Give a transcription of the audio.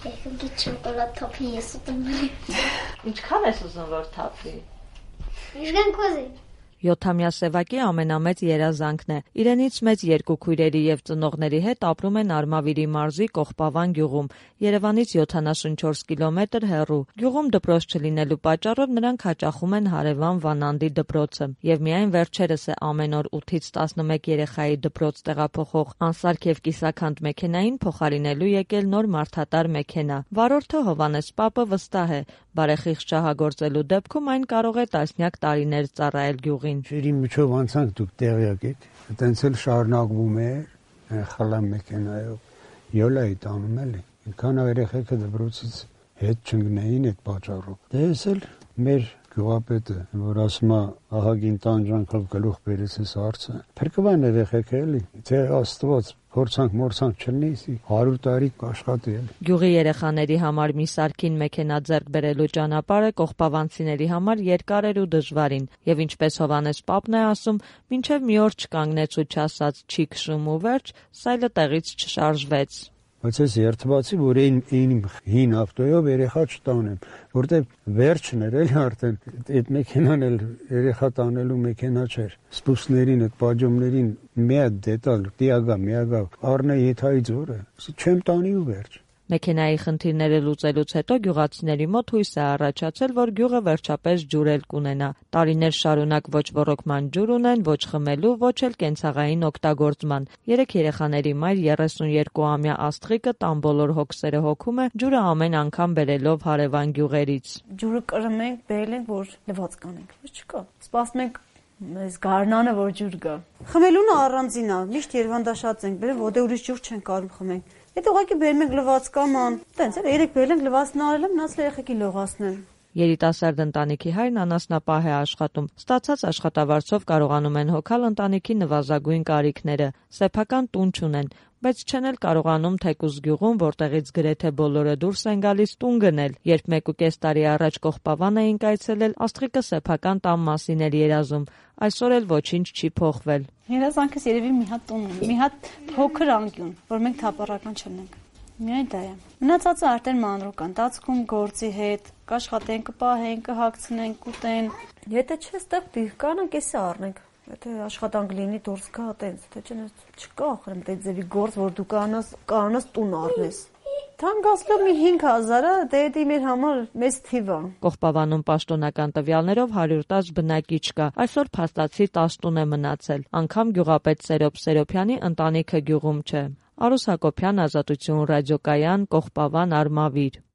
Եկեք շոկոլադ թափի ես ուտում։ Ինչքան ես ուզում որ թափի։ Ինչքան կուզի։ 7-ամյա Սևակի ամենամեծ երազանքն է։ Իրենից մեծ երկու քույրերի եւ ծնողների հետ ապրում են Արմավիրի մարզի Կողբավան գյուղում, Երևանից 74 կիլոմետր հեռու։ Գյուղում դպրոց չլինելու պատճառով նրանք հաճախում են հարևան Վանանդի դպրոցը։ Եվ միայն վերջերս է ամեն օր 8-ից 11 երեխայի դպրոց տեղափոխող Անսարք եւ Կիսաքանդ մեքենային փոխարինելու եկել նոր մարդատար մեքենա։ Վարորդը Հովանես Պապը վստահ է, բարեխիղճ շահագործելու դեպքում այն կարող է տասնյակ տարիներ ծառայել գյուղին։ Շիրի միջով անցանք դուք տեղյակ եք, այտենց էլ շարունակվում է խլամ մեքենայով յոլայի տանում էլի։ Ինքան երեխեքը դպրոցից հետ չընկնեին այդ պատճառով։ Դե ես էլ մեր գյուղապետը, որ ասում է ահագին տանջանքով գլուխ բերեց այս հարցը։ Փրկվան երեխեքը էլի, թե Աստված փորձանք չլինի, 100 տարի կաշխատի էլի։ Գյուղի երեխաների համար մի սարքին մեքենա ձեռք բերելու ճանապարհը կողբավանցիների համար երկար էր ու դժվարին, եւ ինչպես Հովանես Պապն է ասում, մինչեւ մի օր չկանգնեց ու չասաց չի քշում ու վերջ, սայլը տեղից չշարժվեց։ Բայց ես երթվածի, որ այն հին ավտոյով երեխա չտանեմ, որտեղ վերջն էր էլի արդեն, այդ մեքենան էլ երեխա տանելու մեքենա չէր։ Սպուսներին, այդ պատժումներին մի հատ դետալ, միագա, առնե եթայի ձորը, չեմ տանի ու վերջ։ Մեքենայի խնդիրները լուծելուց հետո գյուղացիների մոտ հույս է առաջացել, որ գյուղը վերջապես ջուր էլ կունենա։ Տարիներ շարունակ ոչ ոռոգման ջուր ունեն, ոչ խմելու, ոչ էլ կենցաղային օգտագործման։ 3 երեխաների մայր 32-ամյա Աստղիկը տան բոլոր հոգսերը հոգում է, ջուրը ամեն անգամ բերելով հարևան գյուղերից։ Ջուրը կրում ենք, բերել ենք, որ լվաց կանենք, ոչ չկա։ Սպասում ենք այս գարնանը, որ ջուր գա։ Խմելունը առանձին է, միշտ երվանդաշած ենք բերել, որտեղ ուրիշ ջուր չեն կարող խմենք։ Այդ ուղղակի բերում ենք լվացկաման, տենց էլ 3 բերել ենք լվացն արել եմ, մնացել երեխեքի լողացնեմ։ Երիտասարդ ընտանիքի հայրն անասնապահ է աշխատում։ Ստացած աշխատավարձով կարողանում են հոգալ ընտանիքի նվազագույն կարիքները։ Սեփական տուն չունեն, բայց չեն էլ կարողանում թեկուզ գյուղում, որտեղից գրեթե բոլորը դուրս են գալիս, տուն գնել։ Երբ 1.5 տարի առաջ Կողբավան էինք այցելել, Աստղիկը սեփական տան մասին էր երազում։ Այսօր էլ ոչինչ չի փոխվել։ Երազանքս երևի մի հատ տուն ունի, մի հատ փոքր անկյուն, որ մենք թափառական չլինենք։ Միայն դա է։ Մնացածը արդեն մանրուկան, տածքում գործի հետ, կաշխատենք, կպահենք, կհագցնենք, կուտեն։ Եթե չէ, ստեղ դիրկանը կեսը առնենք։ Եթե աշխատանք լինի դուրս գա, տենց, թե չկա ախր այդ ձևի գործ, որ դու կանաս տուն առնես։ Թանկացլով մի 5000-ը, դե մեր համար մեծ թիվ է։ Կողբավանում պաշտոնական տվյալներով 110 բնակիչ կա։ Այսօր փաստացի 10 տուն է մնացել։ Անգամ գյուղապետ Սերոբ Սերոբյանի ընտանիքը գյուղում չէ։ Արուս Հակոբյան, Ազատություն ռադիոկայան, Կողբավան, Արմավիր։